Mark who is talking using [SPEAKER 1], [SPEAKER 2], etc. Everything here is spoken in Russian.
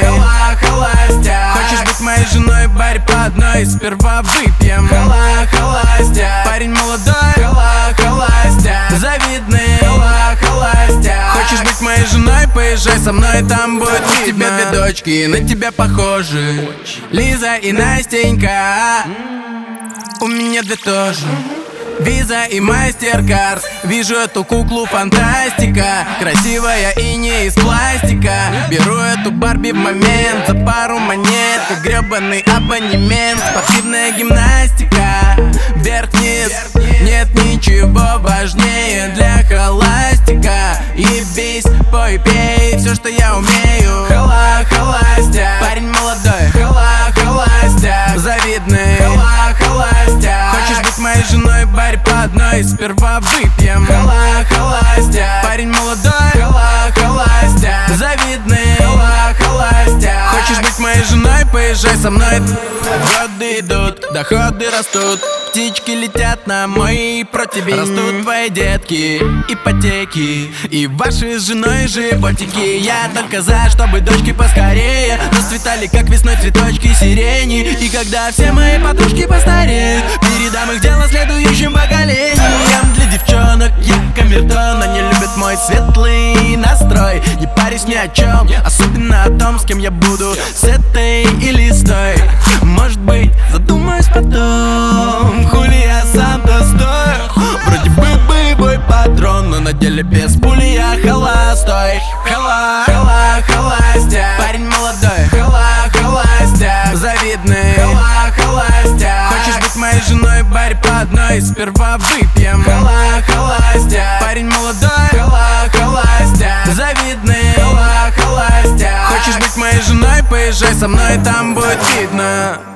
[SPEAKER 1] Холостяк. Хочешь быть моей женой, барь по одной, сперва выпьем. Холостяк. Парень молодой, холостяк. Завидный, холостяк. Хочешь быть моей женой, поезжай со мной, там будет видно. У тебя две дочки, на тебя похожи, Лиза и Настенька. У меня две тоже, Виза и Мастеркард. Вижу эту куклу фантастика, красивая и не из пластика. Беру эту Барби в момент, за пару монет, как гребаный абонемент. Спортивная гимнастика, вверх-вниз, нет ничего важнее для холастика. Ебись, пой, пей, все, что я умею. Холостяк. Парень молодой, холостяк. Завидный, холостяк. Хочешь быть моей женой, барь по одной, сперва выпьем. Холостяк. Парень молодой, холостяк. Завидный, холостяк. Хочешь быть моей женой, поезжай со мной. Годы идут, доходы растут, птички летят на мой противень. Растут твои детки, ипотеки и ваши с женой животики. Я только за, чтобы дочки поскорее расцветали, как весной цветочки сирени. И когда все мои подружки постареют, передам их дело следующим поколениям. Для девчонок я камертон, они любят мой светлый настрой. Не парюсь ни о чем, особенно о том, с кем я буду, с этой или с той. Может быть, задумаюсь потом, хули я сам-то стою. Вроде бы бой патрон, но на деле без пули я холостой. Холостяк. Парень молодой, холостяк. Завидный, холостяк. Хочешь быть моей женой, барь по одной, сперва выпьем. Холостяк. Парень молодой, холостяк. Завидный, холостяк. Хочешь быть моей женой, поезжай со мной, там будет видно.